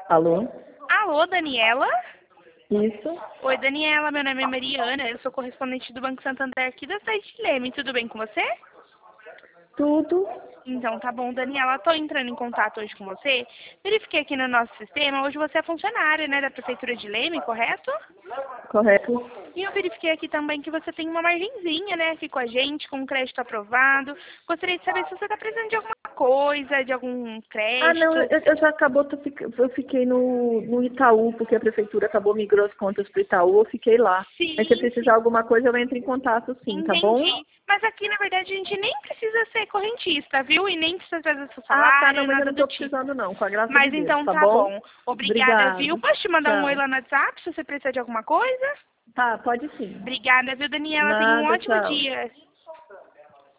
Alô? Alô, Daniela? Isso? Oi, Daniela, meu nome é Mariana, eu sou correspondente do Banco Santander aqui da cidade de Leme, tudo bem com você? Tudo? Então, tá bom, Daniela, tô entrando em contato hoje com você. Verifiquei aqui no nosso sistema, hoje você é funcionária, né, da Prefeitura de Leme, correto? Correto? E eu verifiquei aqui também que você tem uma margenzinha, né, aqui com a gente, com um crédito aprovado. Gostaria de saber se você está precisando de alguma coisa, de algum Ah, não, crédito. eu já acabou, eu fiquei no Itaú, porque a prefeitura acabou migrando as contas para o Itaú, eu fiquei lá. Mas se Sim, precisar de sim, alguma coisa, eu entro em contato sim, tá bom? entendi. Mas aqui, na verdade, a gente nem precisa ser correntista, viu? E nem precisa trazer seu Ah, tá, não, salário, mas eu nada não do estou tipo. precisando não, com a graça de Mas Deus, então tá tá bom? bom. Obrigada, viu? Obrigado. Posso te mandar um oi Tchau. lá no WhatsApp se você precisar de alguma coisa? Tá, pode sim. Obrigada, viu, Daniela? Tenha um Nada, ótimo tchau. dia.